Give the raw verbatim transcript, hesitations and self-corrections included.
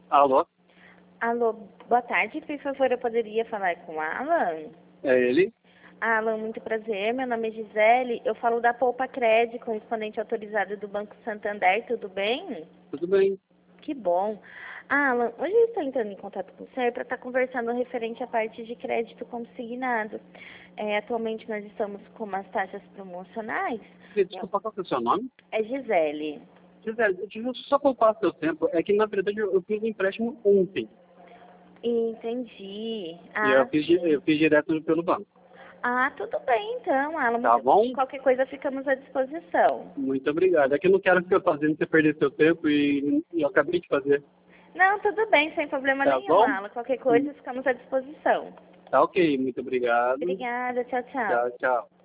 Alô? Alô, boa tarde, por favor, eu poderia falar com o Alan? É ele? Alan, muito prazer, meu nome é Gisele, eu falo da Poupa Cred, correspondente autorizado do Banco Santander, tudo bem? Tudo bem. Que bom. Alan, hoje eu estou entrando em contato com você para estar conversando referente à parte de crédito consignado. É, atualmente nós estamos com umas taxas promocionais. Desculpa, qual que é o seu nome? É Gisele. Gisele, deixa eu só poupar seu tempo. É que, na verdade, eu eu fiz um empréstimo ontem. Entendi. E eu Ah, fiz, di- eu sim. fiz direto pelo banco. Ah, tudo bem então, Alan. Tá Muito... bom? Qualquer coisa ficamos à disposição. Muito obrigado. É que eu não quero ficar fazendo você perder seu tempo e, e eu acabei de fazer. Não, tudo bem, sem problema Tá nenhum, bom? Alan. Qualquer coisa ficamos à disposição. Tá ok. Muito obrigado. Obrigada, tchau, tchau. Tchau, tchau.